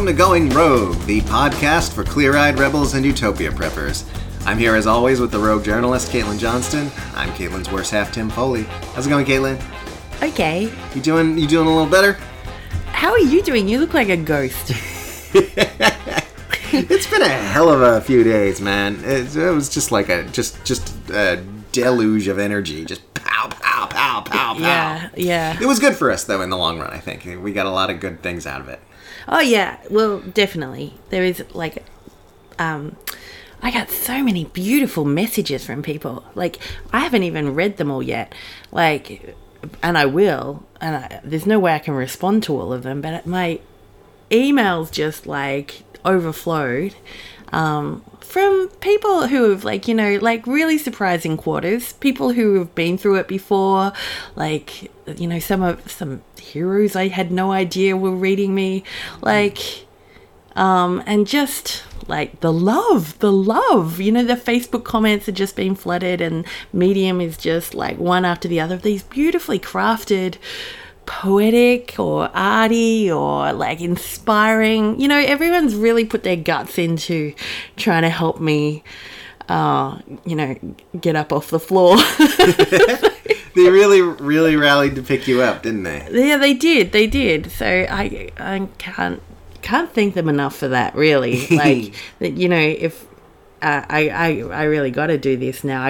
Welcome to Going Rogue, the podcast for clear-eyed rebels and utopia preppers. I'm here as always with the rogue journalist, Caitlin Johnston. I'm Caitlin's worst half, Tim Foley. How's it going, Caitlin? Okay. You doing a little better? How are you doing? You look like a ghost. It's been a hell of a few days, man. It was just like a deluge of energy. Just pow, pow, pow, pow, pow. Yeah. It was good for us, though, in the long run, I think. We got a lot of good things out of it. Oh, yeah. Well, definitely. There is, like, I got so many beautiful messages from people. Like, I haven't even read them all yet. Like, and I will. And there's no way I can respond to all of them. But my emails just, like, overflowed from people who have, like, you know, like, really surprising quarters. People who have been through it before. Like, you know, some heroes I had no idea were reading me. Like, and just, like, the love, you know, the Facebook comments are just being flooded, and Medium is just, like, one after the other of these beautifully crafted, poetic or arty or, like, inspiring. You know, everyone's really put their guts into trying to help me, you know, get up off the floor. They really, really rallied to pick you up, didn't they? Yeah, they did. So I can't thank them enough for that, really. Like, you know, if I really got to do this now. I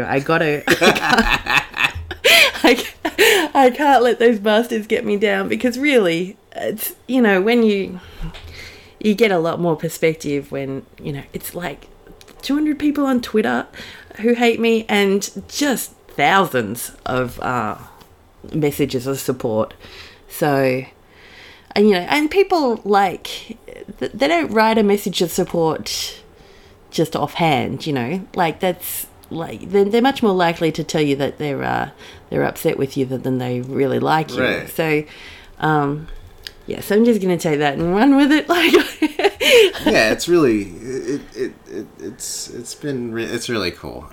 can't let those bastards get me down, because really, it's, you know, when you get a lot more perspective when, you know, it's like 200 people on Twitter who hate me and just thousands of messages of support. So, and, you know, and people, like, they don't write a message of support just offhand, you know, like, that's, like, they're much more likely to tell you that they're upset with you than they really like you. Right. So, yeah, so I'm just going to take that and run with it. Like, yeah, it's really, it's really cool.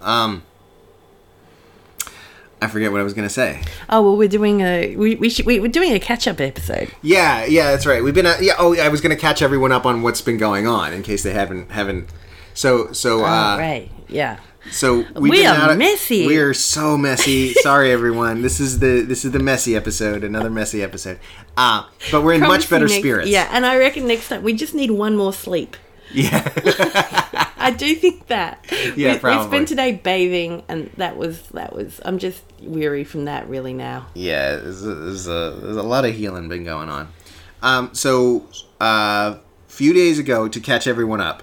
I forget what I was going to say. Oh, well, we're doing we're doing a catch-up episode. Yeah, that's right. We've been, I was going to catch everyone up on what's been going on in case they haven't. So, right, yeah. So we are messy. We are so messy. Sorry, everyone. This is the messy episode, another messy episode. But we're in much better spirits. Yeah, and I reckon next time we just need one more sleep. Yeah. I do think that. Yeah, probably. We spent today bathing, and that was. I'm just weary from that really now. Yeah, there's a lot of healing been going on. So a few days ago, to catch everyone up,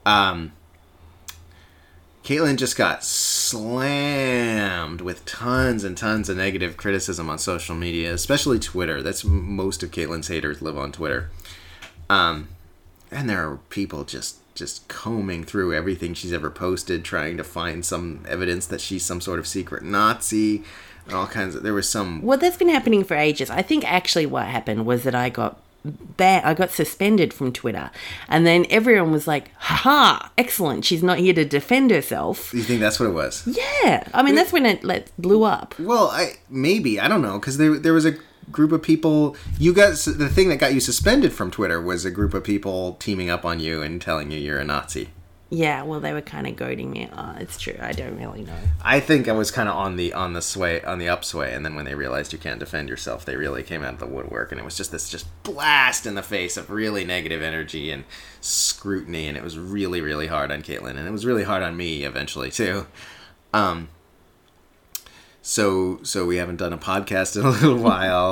Caitlin just got slammed with tons and tons of negative criticism on social media, especially Twitter. That's most of Caitlin's haters live on Twitter. And there are people just combing through everything she's ever posted, trying to find some evidence that she's some sort of secret Nazi, and all kinds of. There was some. Well, that's been happening for ages. I think actually what happened was that I got suspended from Twitter, and then everyone was like, "Ha! Excellent! She's not here to defend herself." You think that's what it was? Yeah, I mean that's when it blew up. Well, I don't know, because there was a group of people. The thing that got you suspended from Twitter was a group of people teaming up on you and telling you you're a Nazi. Yeah, well, they were kind of goading me. Oh, it's true. I don't really know. I think I was kind of on the upsway, and then when they realized you can't defend yourself, they really came out of the woodwork, and it was just this blast in the face of really negative energy and scrutiny, and it was really, really hard on Caitlin, and it was really hard on me eventually too. So we haven't done a podcast in a little while.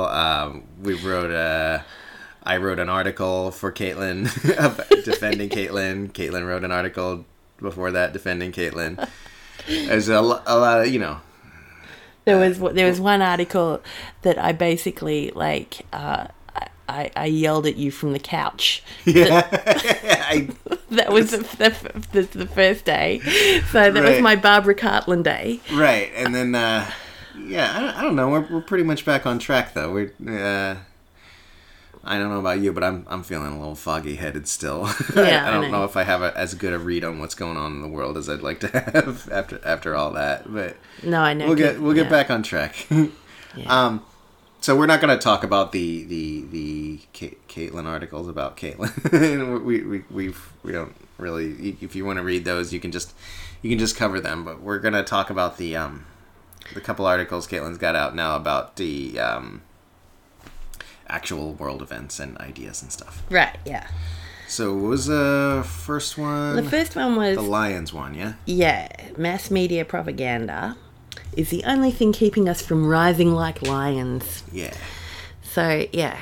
I wrote an article for Caitlin defending Caitlin. Caitlin wrote an article before that defending Caitlin. There's a lot of, you know. There was one article that I basically, like, I yelled at you from the couch. Yeah. That was the first day. So that was my Barbara Cartland day. Right. And then, I don't know. We're pretty much back on track, though. I don't know about you, but I'm feeling a little foggy-headed still. Yeah, I don't know if I have as good a read on what's going on in the world as I'd like to have after all that. But no, I know. We'll get back on track. Yeah. So we're not going to talk about the Caitlyn articles about Caitlyn. we don't really. If you want to read those, you can just cover them. But we're going to talk about the couple articles Caitlyn's got out now about the actual world events and ideas and stuff. Right. Yeah. So what was the first one? The first one was the Lions one. Yeah. Yeah, mass media propaganda is the only thing keeping us from rising like lions. Yeah. So, yeah.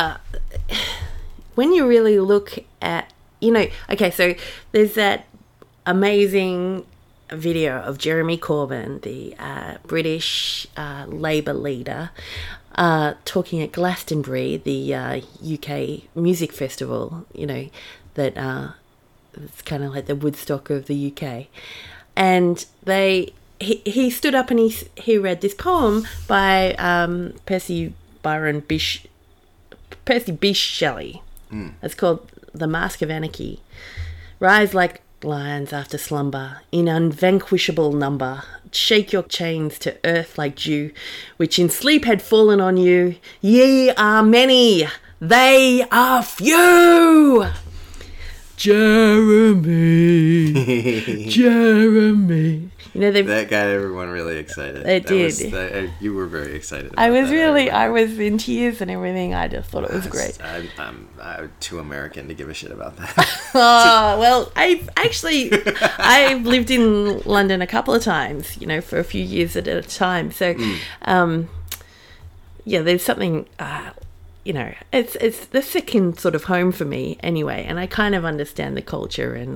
When you really look at, okay, so there's that amazing video of Jeremy Corbyn, the British Labour leader, talking at Glastonbury, the UK music festival, that it's kind of like the Woodstock of the UK. And he stood up and he read this poem by Percy Bysshe Shelley. It's called The Mask of Anarchy. Rise like lions after slumber, in unvanquishable number. Shake your chains to earth like dew, which in sleep had fallen on you. Ye are many, they are few. Jeremy. That got everyone really excited. It did. You were very excited. I was in tears and everything. I just thought it was great. I'm too American to give a shit about that. Oh, well, I've lived in London a couple of times, for a few years at a time. So, there's something, it's the second sort of home for me anyway. And I kind of understand the culture, and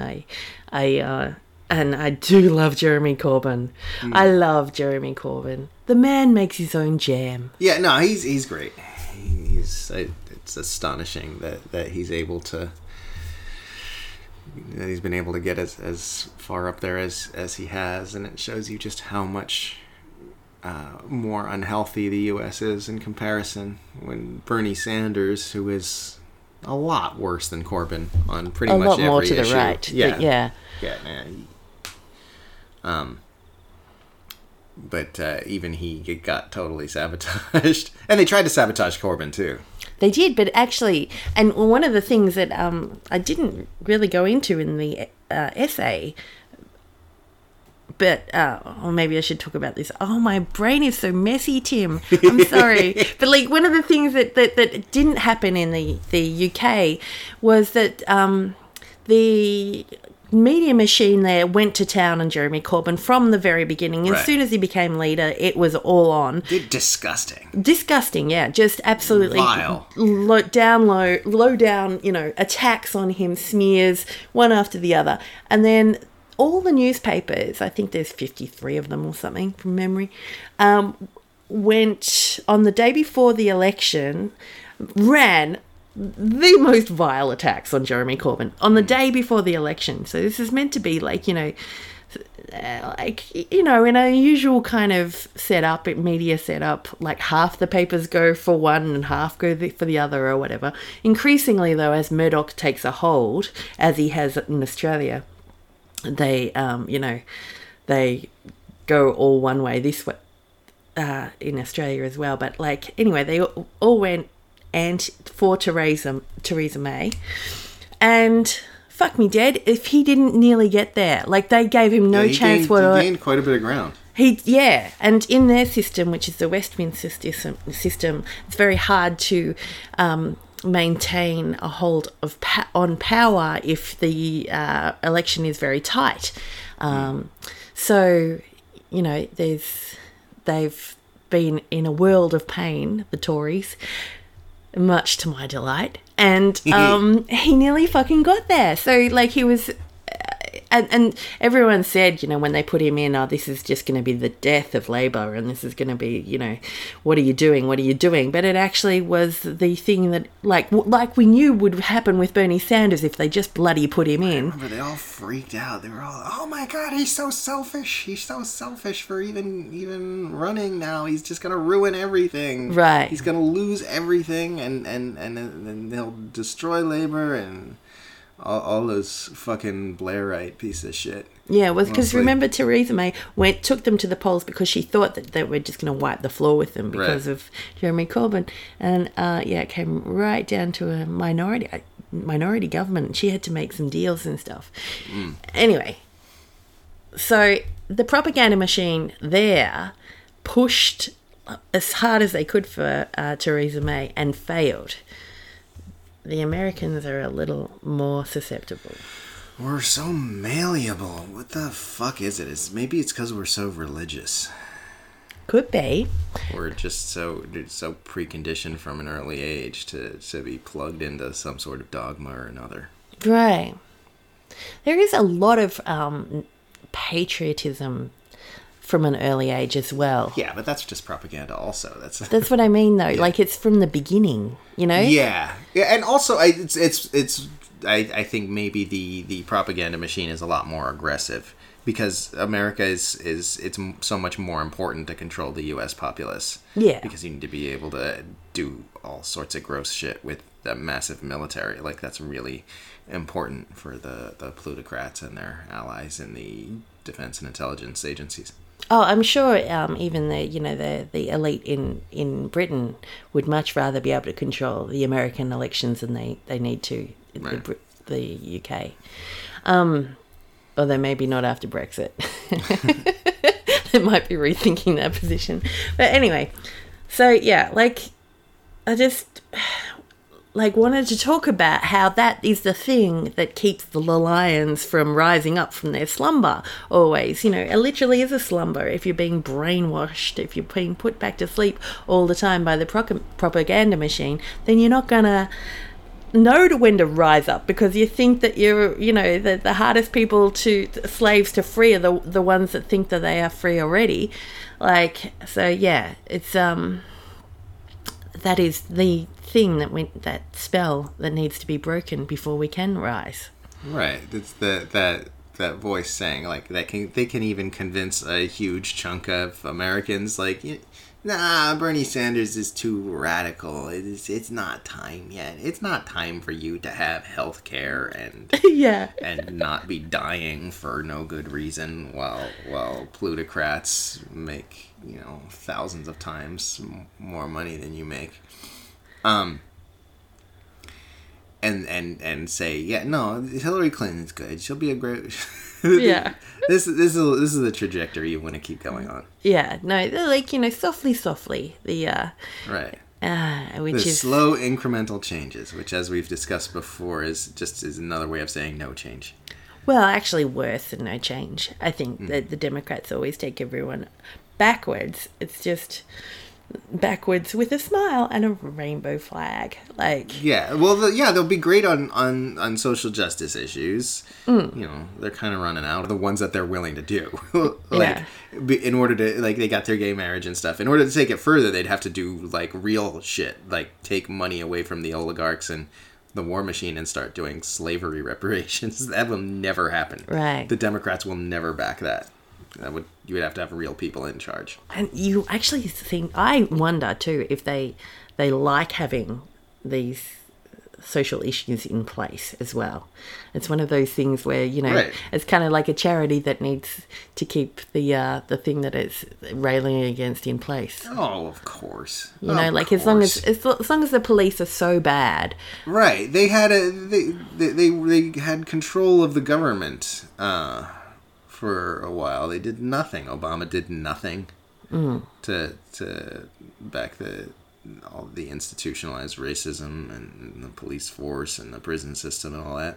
I do love Jeremy Corbyn. I love Jeremy Corbyn. The man makes his own jam. Yeah, no, he's great. It's astonishing that he's able to. That he's been able to get as far up there as he has, and it shows you just how much more unhealthy the U.S. is in comparison. When Bernie Sanders, who is a lot worse than Corbyn on pretty much every issue. A lot more to the right. Yeah, man. But even he got totally sabotaged. And they tried to sabotage Corbyn, too. They did, but actually, and one of the things that I didn't really go into in the essay, but, or maybe I should talk about this. Oh, my brain is so messy, Tim. I'm sorry. But, one of the things that didn't happen in the UK was that the media machine there went to town on Jeremy Corbyn from the very beginning. As soon as he became leader, it was all on. Disgusting, yeah. Just absolutely vile. Low down, attacks on him, smears, one after the other. And then all the newspapers, I think there's 53 of them or something from memory, went on the day before the election, ran the most vile attacks on Jeremy Corbyn on the day before the election. So this is meant to be in a usual kind of setup, media setup, half the papers go for one and half go for the other or whatever. Increasingly, though, as Murdoch takes a hold, as he has in Australia, they, they go all one way this way in Australia as well. But anyway, they all went for Theresa May, and fuck me dead if he didn't nearly get there. They gave him no chance. He gained quite a bit of ground. And in their system, which is the Westminster system, it's very hard to maintain a hold of on power if the election is very tight. So, they've been in a world of pain, the Tories, much to my delight, and he nearly fucking got there. So he was and everyone said, when they put him in, this is just going to be the death of Labour, and this is going to be, what are you doing, but it actually was the thing that we knew would happen with Bernie Sanders if they just bloody put him in. I remember they all freaked out. They were all, oh my god, he's so selfish for even running now. He's just going to ruin everything. Right. He's going to lose everything, and he'll destroy Labour, and all those fucking Blairite piece of shit. Yeah, it was because Mostly. remember Theresa May took them to the polls because she thought that they were just going to wipe the floor with them because Right. of Jeremy Corbyn, and it came right down to a minority government. She had to make some deals and stuff. Anyway, so the propaganda machine there pushed as hard as they could for Theresa May and failed. The Americans are a little more susceptible. We're so malleable. What the fuck is it? Maybe it's because we're so religious. Could be. We're just so preconditioned from an early age to be plugged into some sort of dogma or another. Right. There is a lot of patriotism from an early age as well. Yeah, but that's just propaganda also. That's what I mean, though. Like, it's from the beginning, you know? Yeah, and also I think maybe the propaganda machine is a lot more aggressive because America is so much more important to control the U.S. populace. Yeah. Because you need to be able to do all sorts of gross shit with the massive military. Like, that's really important for the plutocrats and their allies in the defense and intelligence agencies. Oh, I'm sure even the elite in Britain would much rather be able to control the American elections than they need to Right. the UK. Although maybe not after Brexit. They might be rethinking that position. But anyway, so yeah, I just wanted to talk about how that is the thing that keeps the lions from rising up from their slumber always. It literally is a slumber. If you're being brainwashed, if you're being put back to sleep all the time by the propaganda machine, then you're not going to know when to rise up because you think that you're, the hardest slaves to free are the ones that think that they are free already. It's, that is the thing that spell that needs to be broken before we can rise. Right. It's that voice saying they can even convince a huge chunk of Americans nah, Bernie Sanders is too radical. It's not time yet. It's not time for you to have health care and Yeah. and not be dying for no good reason while plutocrats make thousands of times more money than you make. And say, yeah, no, Hillary Clinton's good. She'll be a great. Yeah. This is the trajectory you want to keep going on. Yeah. No, they're softly. The Right. which The is slow incremental changes, which, as we've discussed before, is another way of saying no change. well, actually worse than no change. I think that the Democrats always take everyone backwards. It's just backwards with a smile and a rainbow flag. Yeah, well, they'll be great on social justice issues. They're kind of running out of the ones that they're willing to do. In order to they got their gay marriage and stuff. In order to take it further, they'd have to do real shit, take money away from the oligarchs and the war machine and start doing slavery reparations. That will never happen. Right. The Democrats will never back that. You would have to have real people in charge. And you actually think, I wonder too, if they like having these social issues in place as well. It's one of those things where, Right. It's kind of like a charity that needs to keep the thing that it's railing against in place. Oh, of course. As long as the police are so bad. Right. They had they had control of the government for a while. They did nothing. Obama did nothing to back all the institutionalized racism and the police force and the prison system and all that.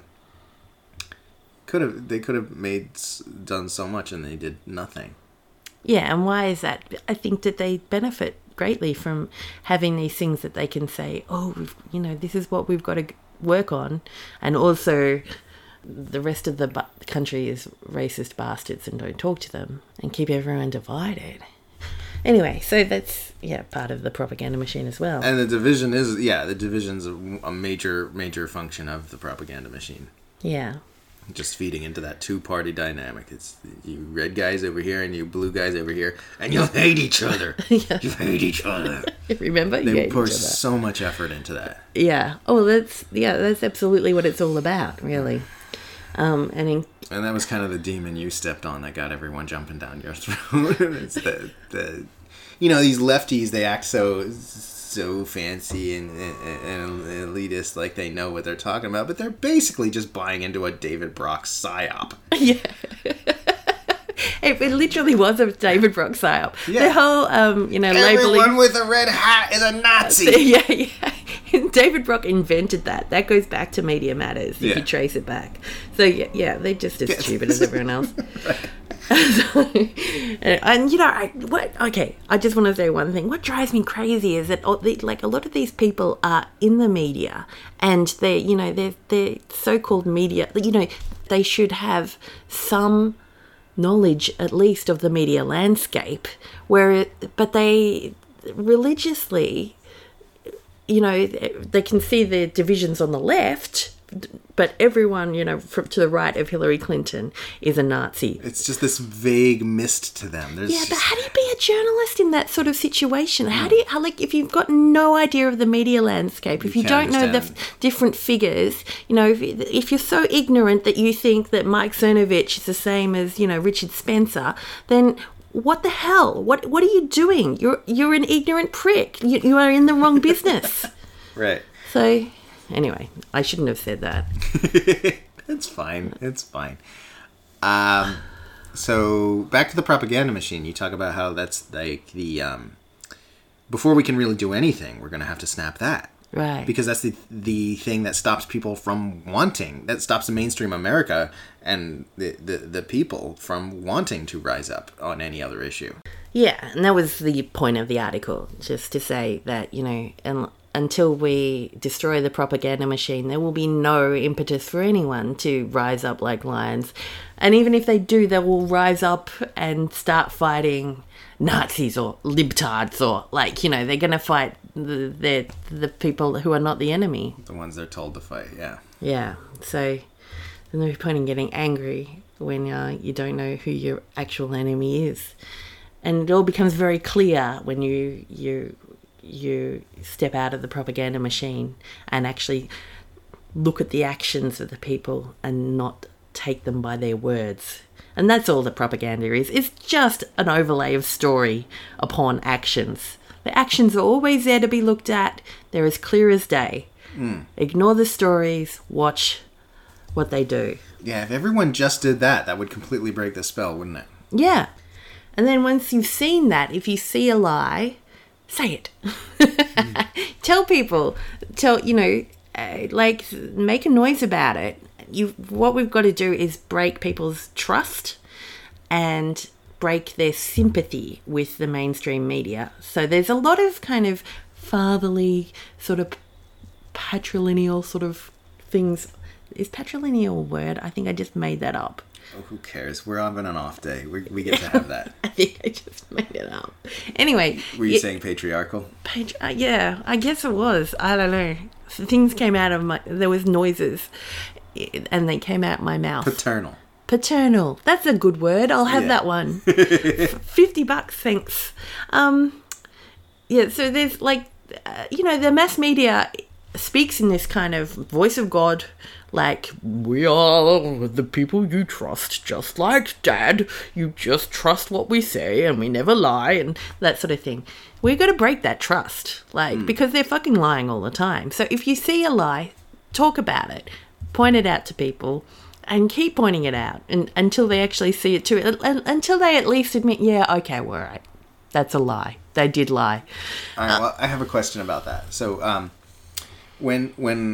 They could have done so much and they did nothing. Yeah, and why is that? I think that they benefit greatly from having these things that they can say, oh, this is what we've got to work on. And also the rest of the country is racist bastards and don't talk to them and keep everyone divided. Anyway, so that's part of the propaganda machine as well. And the division's a major function of the propaganda machine. Yeah. Just feeding into that two-party dynamic. It's you red guys over here and you blue guys over here, and you hate each other. Yeah. You hate each other. Remember? They pour so much effort into that. Yeah. Oh, that's absolutely what it's all about, really. And that was kind of the demon you stepped on that got everyone jumping down your throat. It's these lefties, they act so fancy and elitist, like they know what they're talking about, but they're basically just buying into a David Brock psyop. Yeah. It literally was a David Brock psyop. Yeah. The whole, Everyone labeling... with a red hat is a Nazi. Yeah. David Brock invented that. That goes back to Media Matters, if you trace it back. So, yeah, they're just as stupid as everyone else. And I just want to say one thing. What drives me crazy is that a lot of these people are in the media, and they're so-called media. They should have some knowledge at least of the media landscape, but they religiously, they can see the divisions on the left, but everyone, to the right of Hillary Clinton is a Nazi. It's just this vague mist to them. But how do you be a journalist in that sort of situation? How if you've got no idea of the media landscape, if you don't know the different figures, if you're so ignorant that you think that Mike Cernovich is the same as, Richard Spencer, then what the hell? What are you doing? You're an ignorant prick. You are in the wrong business. Right. So... Anyway, I shouldn't have said that. It's fine. So back to the propaganda machine. You talk about how that's like the before we can really do anything, we're going to have to snap that. Right. Because that's the thing that stops people from wanting. That stops the mainstream America and the people from wanting to rise up on any other issue. Yeah, and that was the point of the article, just to say that, until we destroy the propaganda machine, there will be no impetus for anyone to rise up like lions. And even if they do, they will rise up and start fighting Nazis or libtards or, they're going to fight the people who are not the enemy. The ones they're told to fight, yeah. Yeah, so there's no point in getting angry when you don't know who your actual enemy is. And it all becomes very clear when you step out of the propaganda machine and actually look at the actions of the people and not take them by their words. And that's all that propaganda is. It's just an overlay of story upon actions. The actions are always there to be looked at. They're as clear as day. Ignore the stories. Watch what they do. Yeah, if everyone just did that, that would completely break the spell, wouldn't it? Yeah. And then once you've seen that, if you see a lie, say it. Tell people. Make a noise about it. What we've got to do is break people's trust and break their sympathy with the mainstream media. So there's a lot of kind of fatherly, sort of patrilineal sort of things. Is patrilineal a word? I think I just made that up. Oh, who cares? We're having an off day. We get to have that. I think I just made it up. Anyway. Were you saying patriarchal? Yeah, I guess it was. I don't know. Things came out of there was noises and they came out my mouth. Paternal. That's a good word. I'll have that one. $50, thanks. So there's the mass media speaks in this kind of voice of God, like, we are the people you trust, just like Dad. You just trust what we say and we never lie and that sort of thing. We're going to break that trust, because they're fucking lying all the time. So if you see a lie, talk about it, point it out to people and keep pointing it out until they actually see it too, until they at least admit, yeah, okay, well, all right, that's a lie. They did lie. All right, well, I have a question about that. So, when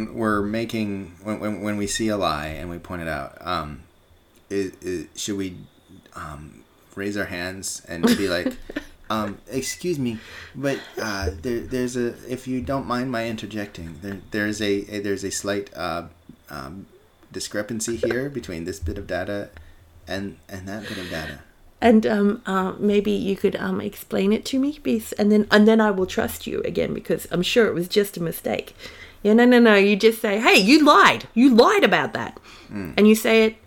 we see a lie and we point it out, should we raise our hands and be like, excuse me, but there's a, if you don't mind my interjecting, there's a slight discrepancy here between this bit of data and that bit of data. And maybe you could explain it to me, please, and then I will trust you again, because I'm sure it was just a mistake. Yeah, no. You just say, hey, you lied. You lied about that. And you say it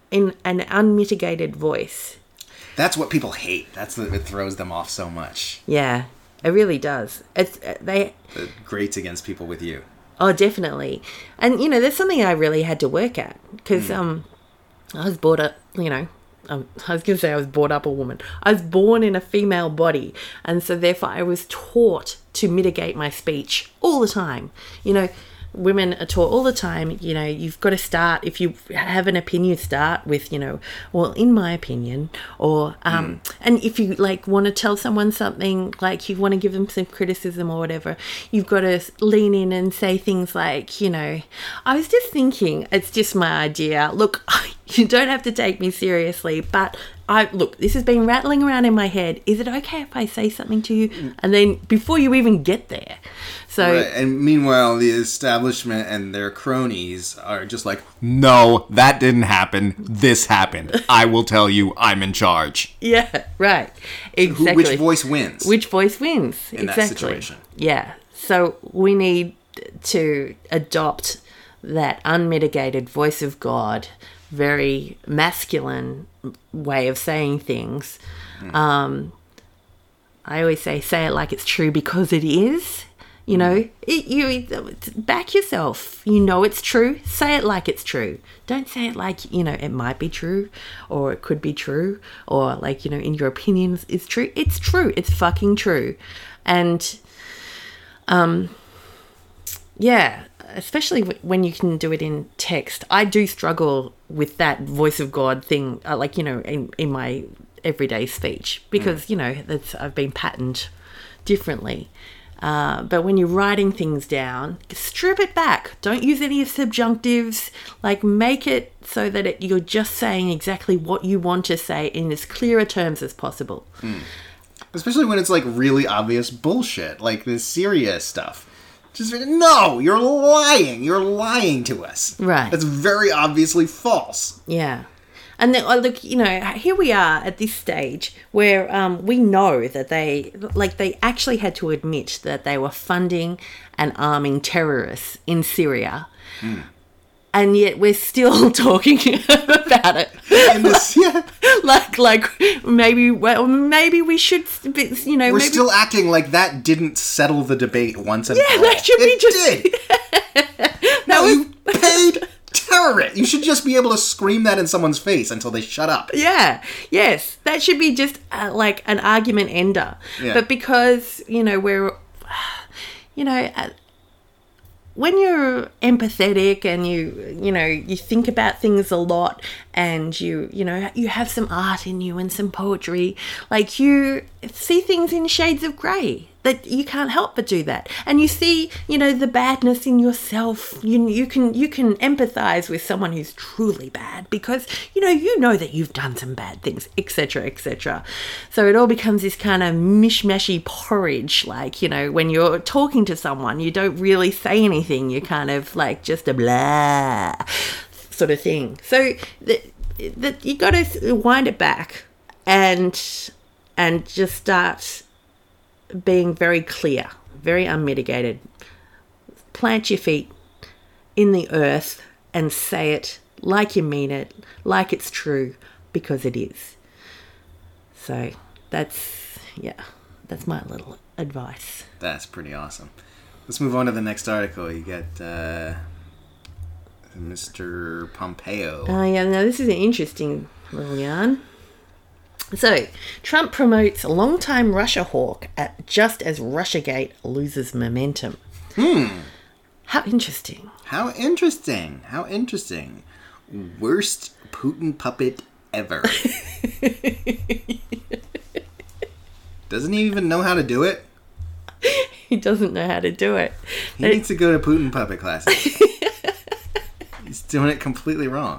in an unmitigated voice. That's what people hate. It throws them off so much. Yeah, it really does. It grates against people with you. Oh, definitely. And, there's something I really had to work at because I was brought up, I was going to say I was brought up a woman. I was born in a female body. And so therefore I was taught to mitigate my speech all the time. Women are taught all the time, you've got to start, if you have an opinion, start with, well, in my opinion, or, and if you want to tell someone something, you want to give them some criticism or whatever, you've got to lean in and say things like, I was just thinking, it's just my idea. Look, you don't have to take me seriously, but this has been rattling around in my head. Is it okay if I say something to you? And then before you even get there. So, right. And meanwhile, the establishment and their cronies are just like, no, that didn't happen. This happened. I will tell you, I'm in charge. Yeah, right. Exactly. Which voice wins? Which voice wins? In that situation. Yeah. So we need to adopt that unmitigated voice of God, very masculine way of saying things. I always say it like it's true because it is. You back yourself. It's true. Say it like it's true. Don't say it like, it might be true or it could be true or in your opinions it's true. It's true. It's fucking true. And, yeah, especially when you can do it in text. I do struggle with that voice of God thing, in my everyday speech because, I've been patterned differently. But when you're writing things down, strip it back. Don't use any subjunctives. Make it so that you're just saying exactly what you want to say in as clearer terms as possible. Especially when it's really obvious bullshit, like this Syria stuff. Just, no, you're lying. You're lying to us. Right. That's very obviously false. Yeah. And then, look, here we are at this stage where we know that they actually had to admit that they were funding and arming terrorists in Syria. And yet we're still talking about it. Maybe we should, We're still acting like that didn't settle the debate once and for all. That should be You paid terrorist. You should just be able to scream that in someone's face until they shut up. Yeah. Yes. That should be just an argument ender. Yeah. But because, we're, when you're empathetic and you think about things a lot and you have some art in you and some poetry, you see things in shades of grey. That you can't help but do that. And you see, the badness in yourself. You can empathize with someone who's truly bad because, you know that you've done some bad things, etc., etc. So it all becomes this kind of mishmashy porridge. When you're talking to someone, you don't really say anything. You kind of just a blah sort of thing. So that you got to wind it back and just start being very clear, very unmitigated. Plant your feet in the earth and say it like you mean it, like it's true, because it is. So that's my little advice. That's pretty awesome. Let's move on to the next article. You get Mr. Pompeo. Yeah, now this is an interesting little yarn. So, Trump promotes a longtime Russia hawk just as Russiagate loses momentum. How interesting. How interesting. Worst Putin puppet ever. Doesn't he even know how to do it? He doesn't know how to do it. He needs to go to Putin puppet classes. He's doing it completely wrong.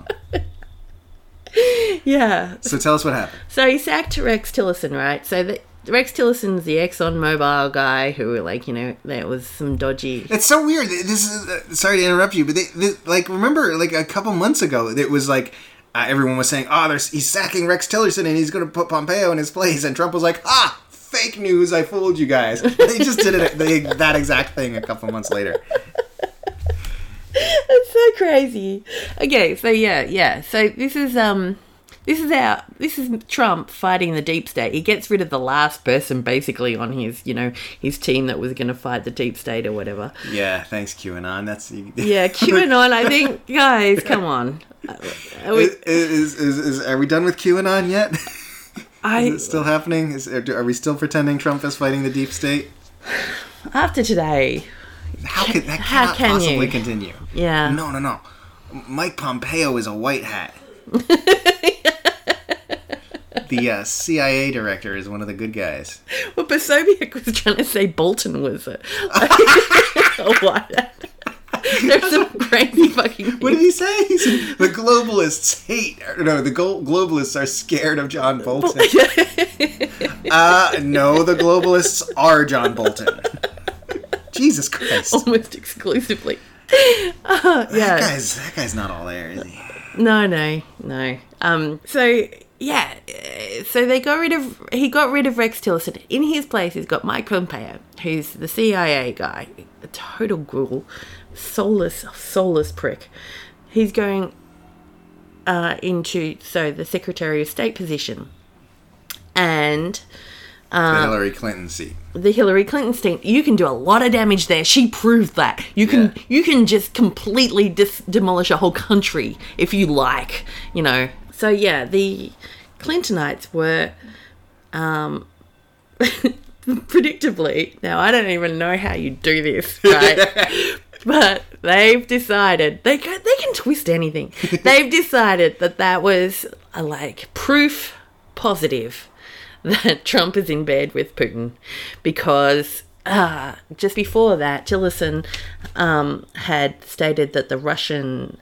Yeah. So tell us what happened. So he sacked Rex Tillerson, right? So Rex Tillerson's the ExxonMobil guy who, there was some dodgy... It's so weird. This is... sorry to interrupt you, but remember, a couple months ago, it was everyone was saying, he's sacking Rex Tillerson and he's going to put Pompeo in his place. And Trump was like, fake news, I fooled you guys. They just did that exact thing a couple months later. That's so crazy. Okay, so yeah. So this is Trump fighting the deep state. He gets rid of the last person basically on his team that was going to fight the deep state or whatever. Yeah, thanks QAnon. Yeah, QAnon. I think, guys, come on. Are we done with QAnon yet? Is it still happening? Are we still pretending Trump is fighting the deep state? After today, how cannot possibly continue? Yeah. No. Mike Pompeo is a white hat. The CIA director is one of the good guys. Well, Posobiec was trying to say Bolton was a white hat. There's some crazy fucking things. What did he say? He said the globalists hate. No, the globalists are scared of John Bolton. No, the globalists are John Bolton. Jesus Christ. Almost exclusively. Yeah. That guy's not all there, is he? No. So he got rid of Rex Tillerson. In his place, he's got Mike Pompeo, who's the CIA guy, a total ghoul, soulless prick. He's going into the Secretary of State position, and the Hillary Clinton seat. The Hillary Clinton seat. You can do a lot of damage there. She proved that. You can just completely demolish a whole country if you like. So yeah, the Clintonites were, predictably, now I don't even know how you do this, right? But they've decided, they can twist anything. They've decided that was proof positive that Trump is in bed with Putin, because just before that, Tillerson had stated that the Russian...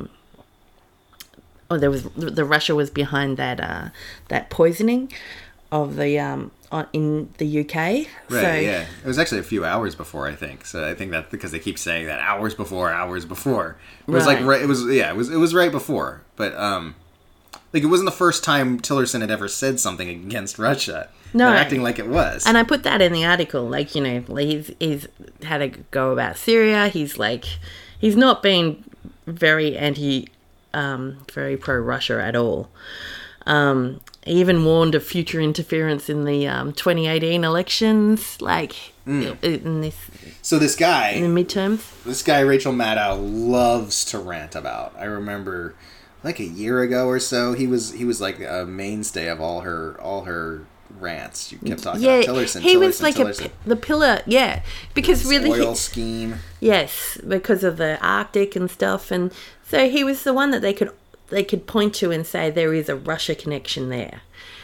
Russia was behind that poisoning of the in the UK. Right. Yeah. It was actually a few hours before, I think. So I think that because they keep saying that hours before. It was it was right before. But it wasn't the first time Tillerson had ever said something against Russia. No, they're acting like it was. And I put that in the article. He's had a go about Syria. He's not been very very pro-Russia at all. He even warned of future interference in the 2018 elections, in this. So this guy, in the midterms, this guy Rachel Maddow loves to rant about. I remember, a year ago or so, he was like a mainstay of all her rants. You kept talking about Tillerson. He was the pillar, because his really oil scheme. Yes, because of the Arctic and stuff, and so he was the one that they could point to and say there is a Russia connection there,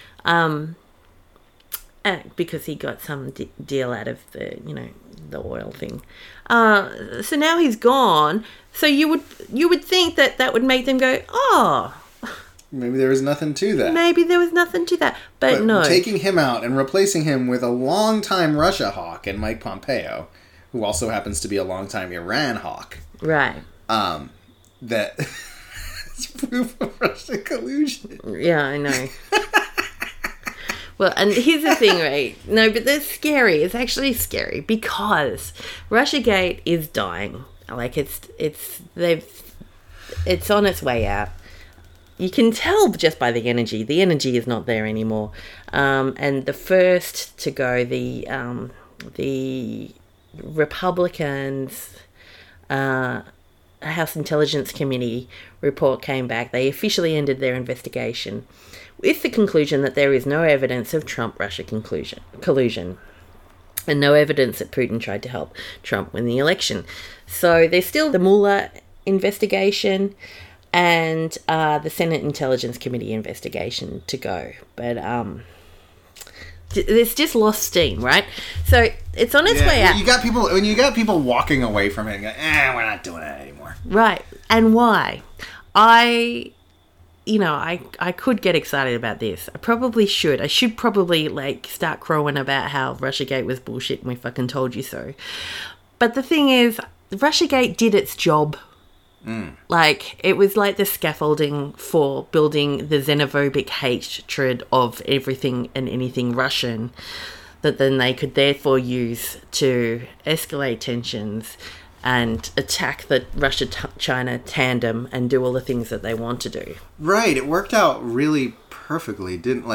because he got some deal out of the the oil thing. So now he's gone. So you would think that would make them go, oh. Maybe there was nothing to that. But no. Taking him out and replacing him with a longtime Russia hawk and Mike Pompeo, who also happens to be a longtime Iran hawk. Right. That is proof of Russian collusion. Yeah, I know. Well, and here's the thing, right? No, but that's scary. It's actually scary because Russiagate is dying. It's on its way out. You can tell just by the energy. The energy is not there anymore. And the first to go, the Republicans' House Intelligence Committee report came back. They officially ended their investigation with the conclusion that there is no evidence of Trump-Russia collusion and no evidence that Putin tried to help Trump win the election. So there's still the Mueller investigation and the Senate Intelligence Committee investigation to go. But it's just lost steam, right? So it's on its way out. You got people walking away from it and going, we're not doing it anymore. Right. And why? I could get excited about this. I probably should. I should probably start crowing about how Russiagate was bullshit and we fucking told you so. But the thing is, Russiagate did its job. It was like the scaffolding for building the xenophobic hatred of everything and anything Russian that then they could therefore use to escalate tensions and attack the Russia-China tandem and do all the things that they want to do. Right. It worked out really perfectly, didn't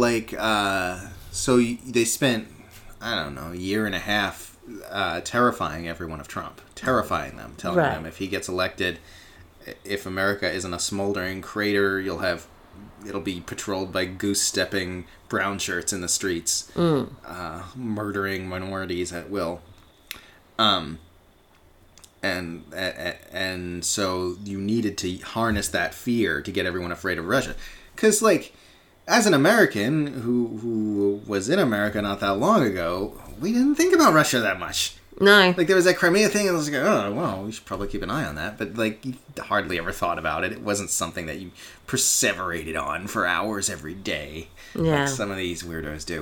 they spent, I don't know, a year and a half terrifying everyone of Trump, terrifying them, telling them if he gets elected, if America isn't a smoldering crater, it'll be patrolled by goose-stepping brown shirts in the streets, murdering minorities at will. And so you needed to harness that fear to get everyone afraid of Russia. Because, as an American who was in America not that long ago, we didn't think about Russia that much. No. There was that Crimea thing, and I was like, oh, well, we should probably keep an eye on that. But, you hardly ever thought about it. It wasn't something that you perseverated on for hours every day. Yeah. Like some of these weirdos do.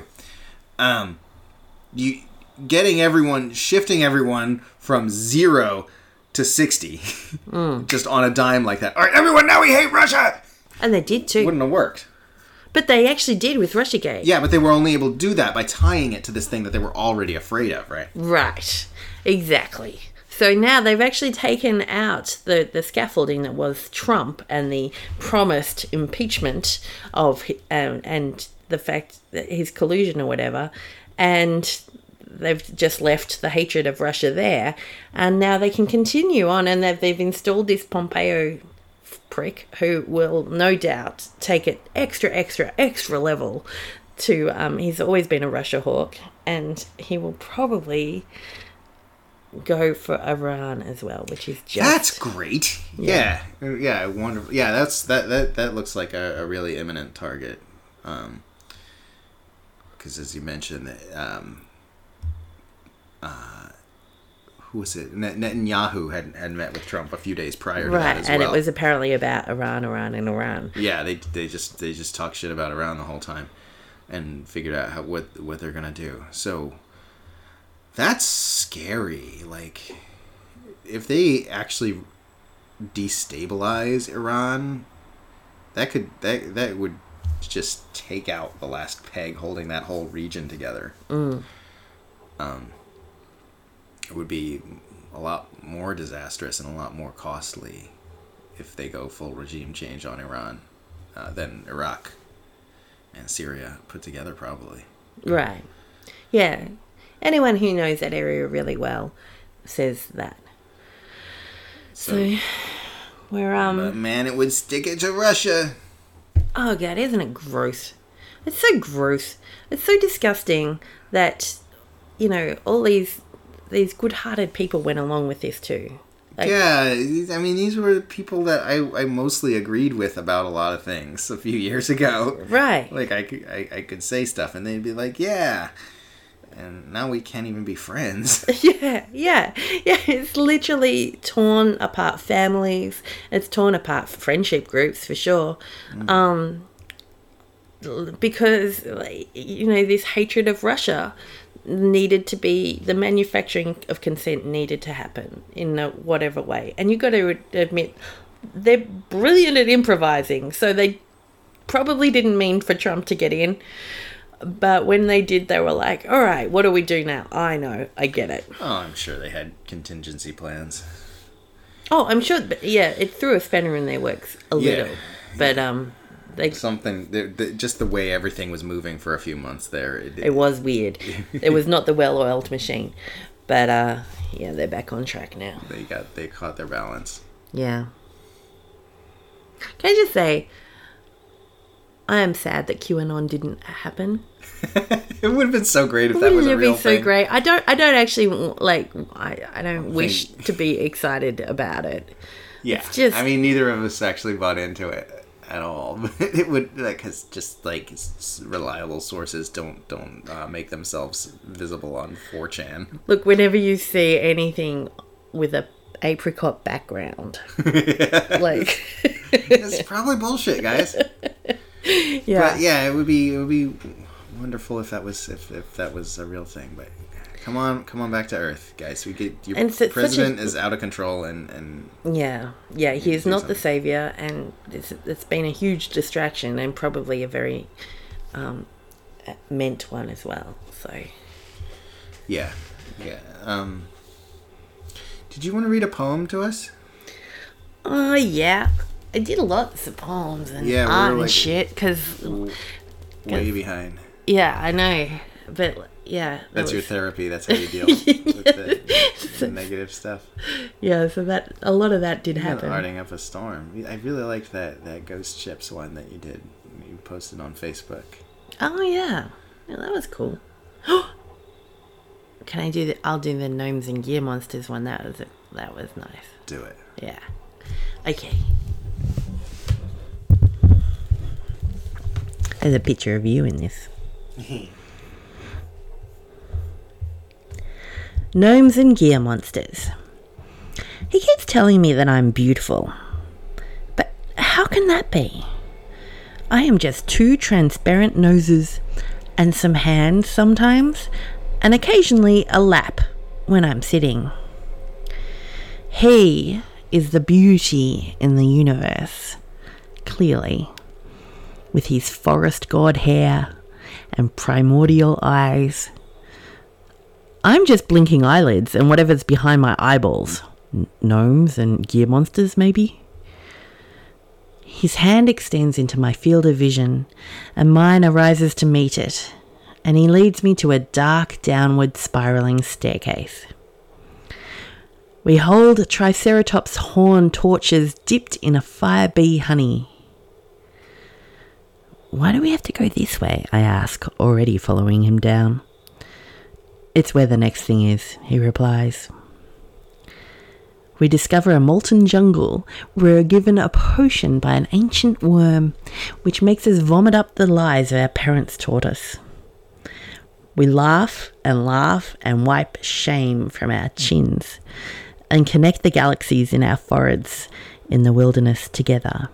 Shifting everyone from 0 to 60, just on a dime like that. All right, everyone, now we hate Russia! And they did too. Wouldn't have worked. But they actually did with Russiagate. Yeah, but they were only able to do that by tying it to this thing that they were already afraid of, right? Right. Exactly. So now they've actually taken out the scaffolding that was Trump and the promised impeachment of and the fact that his collusion or whatever, and they've just left the hatred of Russia there, and now they can continue on, and they've installed this Pompeo prick who will no doubt take it extra level to he's always been a Russia hawk, and he will probably go for Iran as well, which is just... That's great. Yeah, wonderful. Yeah, that looks like a really imminent target. Because as you mentioned, who was it? Netanyahu had met with Trump a few days prior to that as well. And it was apparently about Iran. Yeah, they just talk shit about Iran the whole time, and figured out what they're gonna do. So that's scary. If they actually destabilize Iran, that would just take out the last peg holding that whole region together. It would be a lot more disastrous and a lot more costly if they go full regime change on Iran than Iraq and Syria put together, probably. Right. Yeah. Anyone who knows that area really well says that. So we're But man, it would stick it to Russia. Oh God, isn't it gross? It's so gross. It's so disgusting that, all these good-hearted people went along with this too. Yeah, I mean, these were the people that I mostly agreed with about a lot of things a few years ago. Right. I could say stuff and they'd be like, yeah. And now we can't even be friends. Yeah. It's literally torn apart families. It's torn apart friendship groups for sure. Because, this hatred of Russia needed to be, the manufacturing of consent needed to happen in whatever way. And you've got to admit, they're brilliant at improvising. So they probably didn't mean for Trump to get in. But when they did, they were like, all right, what do we do now? I know, I get it. Oh, I'm sure they had contingency plans. Oh, I'm sure, but yeah, it threw a spanner in their works a little. But just the way everything was moving for a few months there. It was weird. It was not the well-oiled machine. But, yeah, they're back on track now. They caught their balance. Yeah. Can I just say, I am sad that QAnon didn't happen. It would have been so great if that was a real thing. It would have been so great. I don't actually, I don't wish to be excited about it. Yeah. It's just... I mean, neither of us actually bought into it at all. But it would, because just, reliable sources don't make themselves visible on 4chan. Look, whenever you see anything with a apricot background, it's probably bullshit, guys. Yeah. But yeah, it would be wonderful if that was a real thing. But come on back to earth, guys. Your president is out of control and yeah, he is not the savior, and it's been a huge distraction and probably a very meant one as well. So yeah. Did Did you want to read a poem to us? Oh, yeah. I did lots of poems and Yeah, we art were, and like, shit, because... Way behind. Yeah, I know. But, yeah. That's your therapy. That's how you deal with the negative stuff. Yeah, so that a lot of that did happen. Arting up a storm. I really liked that Ghost Chips one that you did. You posted on Facebook. Oh, yeah. Yeah, that was cool. Can I do I'll do the Gnomes and Gear Monsters one. That was nice. Do it. Yeah. Okay. There's a picture of you in this. Gnomes and Gear Monsters. He keeps telling me that I'm beautiful. But how can that be? I am just 2 transparent noses and some hands sometimes, and occasionally a lap when I'm sitting. He is the beauty in the universe, clearly, with his forest god hair and primordial eyes. I'm just blinking eyelids and whatever's behind my eyeballs. Gnomes and gear monsters, maybe? His hand extends into my field of vision, and mine arises to meet it, and he leads me to a dark, downward spiraling staircase. We hold Triceratops horn torches dipped in a fire bee honey. Why do we have to go this way? I ask, already following him down. It's where the next thing is, he replies. We discover a molten jungle where we're given a potion by an ancient worm which makes us vomit up the lies our parents taught us. We laugh and wipe shame from our chins and connect the galaxies in our foreheads in the wilderness together.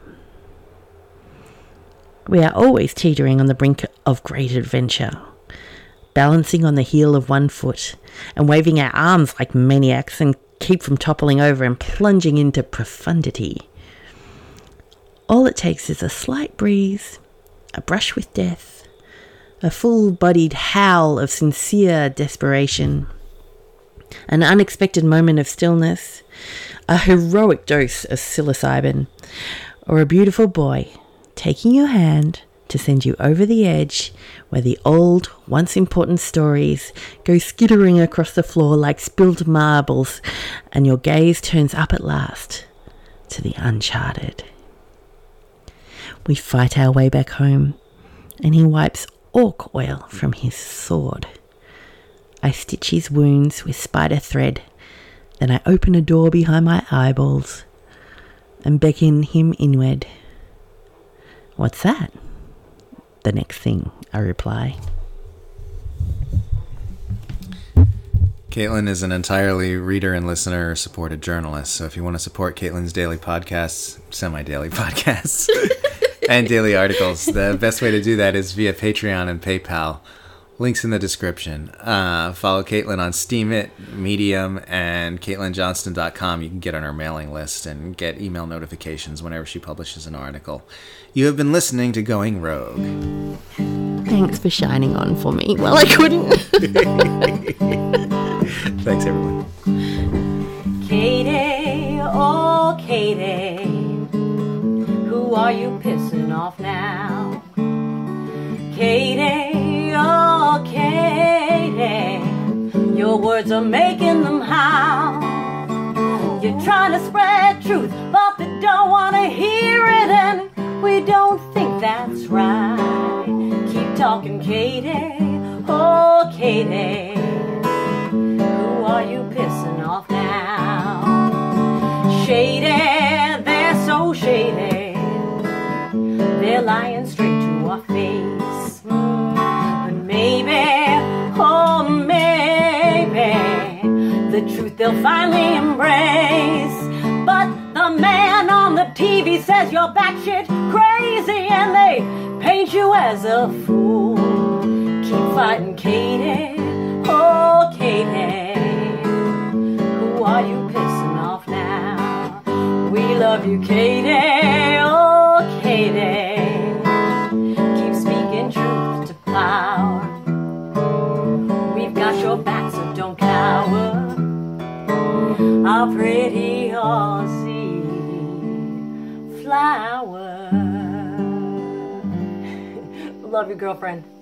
We are always teetering on the brink of great adventure, balancing on the heel of one foot and waving our arms like maniacs and keep from toppling over and plunging into profundity. All it takes is a slight breeze, a brush with death, a full-bodied howl of sincere desperation, an unexpected moment of stillness, a heroic dose of psilocybin, or a beautiful boy taking your hand to send you over the edge where the old, once important stories go skittering across the floor like spilled marbles, and your gaze turns up at last to the uncharted. We fight our way back home, and he wipes orc oil from his sword. I stitch his wounds with spider thread, then I open a door behind my eyeballs and beckon him inward. What's that? The next thing, I reply. Caitlin is an entirely reader and listener supported journalist. So if you want to support Caitlin's daily podcasts, semi-daily podcasts, and daily articles, the best way to do that is via Patreon and PayPal. Links in the description. Follow Caitlin on Steemit, Medium, and CaitlinJohnston.com. You can get on her mailing list and get email notifications whenever she publishes an article. You have been listening to Going Rogue. Thanks for shining on for me. Well, I couldn't. Thanks, everyone. Katie, oh Katie, who are you pissing off now? Katie, oh Katie, your words are making them howl. You're trying to spread truth, but they don't want to hear it, and we don't think that's right. Keep talking, Katie, oh Katie, who are you pissing off now? Shady, they're so shady, they're lying straight to our face. But maybe, oh maybe, the truth they'll finally embrace. But the man on the TV says you're batshit crazy, and they paint you as a fool. Keep fighting, Katie, oh Katie, who are you pissing off now? We love you, Katie, oh Katie, keep speaking truth to power. We've got your back, so don't cower. a pretty horsey flower. Love your girlfriend.